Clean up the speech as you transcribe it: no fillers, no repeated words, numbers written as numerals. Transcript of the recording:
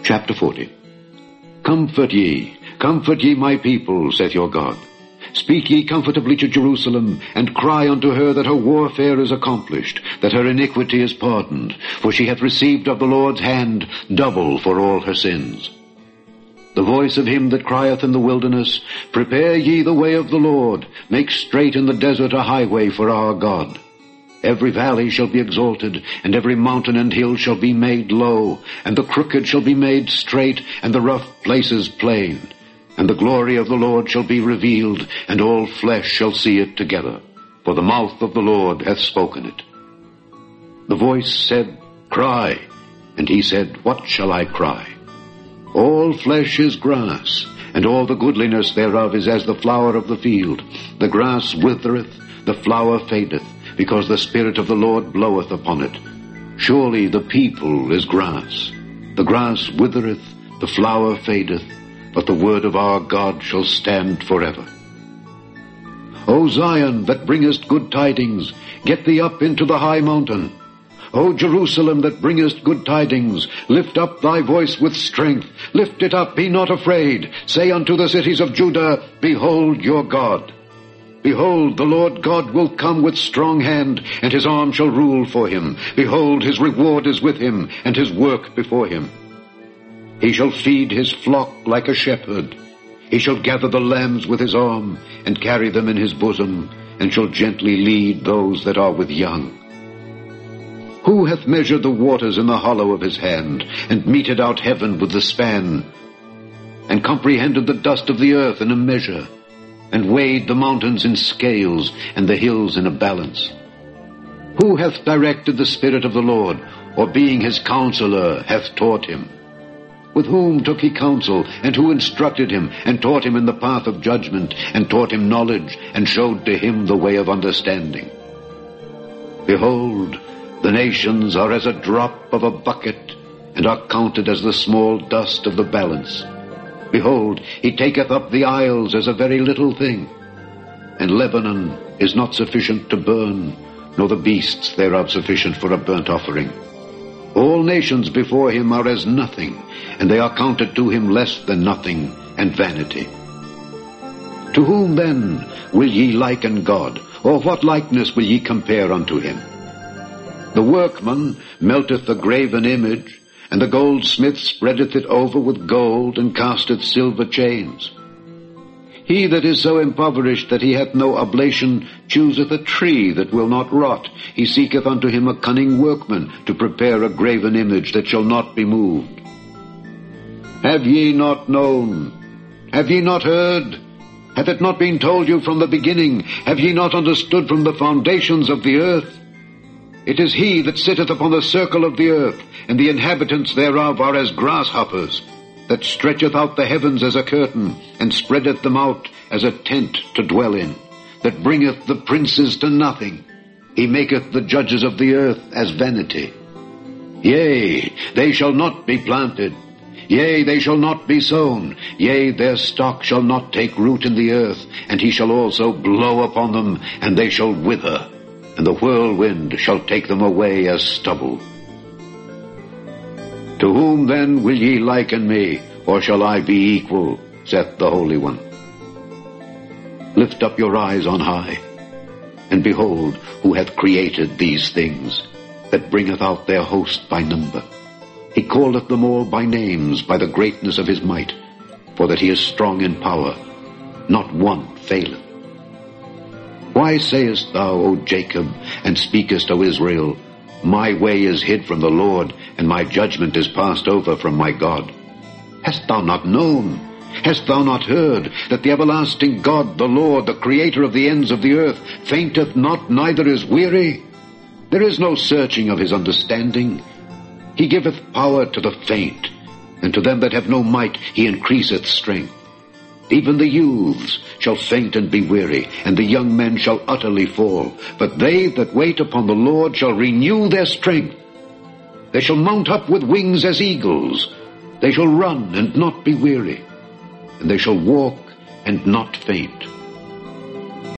Chapter 40. Comfort ye my people, saith your God. Speak ye comfortably to Jerusalem, and cry unto her that her warfare is accomplished, that her iniquity is pardoned, for she hath received of the Lord's hand double for all her sins. The voice of him that crieth in the wilderness, Prepare ye the way of the Lord, make straight in the desert a highway for our God. Every valley shall be exalted, and every mountain and hill shall be made low, and the crooked shall be made straight, and the rough places plain. And the glory of the Lord shall be revealed, and all flesh shall see it together, for the mouth of the Lord hath spoken it. The voice said, Cry. And he said, What shall I cry? All flesh is grass, and all the goodliness thereof is as the flower of the field. The grass withereth, the flower fadeth, because the Spirit of the Lord bloweth upon it. Surely the people is grass. The grass withereth, the flower fadeth, but the word of our God shall stand forever. O Zion, that bringest good tidings, get thee up into the high mountain. O Jerusalem, that bringest good tidings, lift up thy voice with strength. Lift it up, be not afraid. Say unto the cities of Judah, Behold your God. Behold, the Lord God will come with strong hand, and his arm shall rule for him. Behold, his reward is with him, and his work before him. He shall feed his flock like a shepherd. He shall gather the lambs with his arm, and carry them in his bosom, and shall gently lead those that are with young. Who hath measured the waters in the hollow of his hand, and meted out heaven with the span, and comprehended the dust of the earth in a measure, and weighed the mountains in scales, and the hills in a balance? Who hath directed the Spirit of the Lord, or being his counselor hath taught him? With whom took he counsel, and who instructed him, and taught him in the path of judgment, and taught him knowledge, and showed to him the way of understanding? Behold, the nations are as a drop of a bucket, and are counted as the small dust of the balance. Behold, he taketh up the isles as a very little thing. And Lebanon is not sufficient to burn, nor the beasts thereof sufficient for a burnt offering. All nations before him are as nothing, and they are counted to him less than nothing, and vanity. To whom then will ye liken God, or what likeness will ye compare unto him? The workman melteth the graven image, and the goldsmith spreadeth it over with gold, and casteth silver chains. He that is so impoverished that he hath no oblation chooseth a tree that will not rot. He seeketh unto him a cunning workman to prepare a graven image that shall not be moved. Have ye not known? Have ye not heard? Hath it not been told you from the beginning? Have ye not understood from the foundations of the earth? It is he that sitteth upon the circle of the earth, and the inhabitants thereof are as grasshoppers, that stretcheth out the heavens as a curtain, and spreadeth them out as a tent to dwell in, that bringeth the princes to nothing. He maketh the judges of the earth as vanity. Yea, they shall not be planted. Yea, they shall not be sown. Yea, their stock shall not take root in the earth, and he shall also blow upon them, and they shall wither, and the whirlwind shall take them away as stubble. To whom then will ye liken me, or shall I be equal, saith the Holy One? Lift up your eyes on high, and behold who hath created these things, that bringeth out their host by number. He calleth them all by names, by the greatness of his might, for that he is strong in power, not one faileth. Why sayest thou, O Jacob, and speakest, O Israel, My way is hid from the Lord, and my judgment is passed over from my God? Hast thou not known? Hast thou not heard that the everlasting God, the Lord, the Creator of the ends of the earth, fainteth not, neither is weary? There is no searching of his understanding. He giveth power to the faint, and to them that have no might he increaseth strength. Even the youths shall faint and be weary, and the young men shall utterly fall. But they that wait upon the Lord shall renew their strength. They shall mount up with wings as eagles. They shall run and not be weary, and they shall walk and not faint.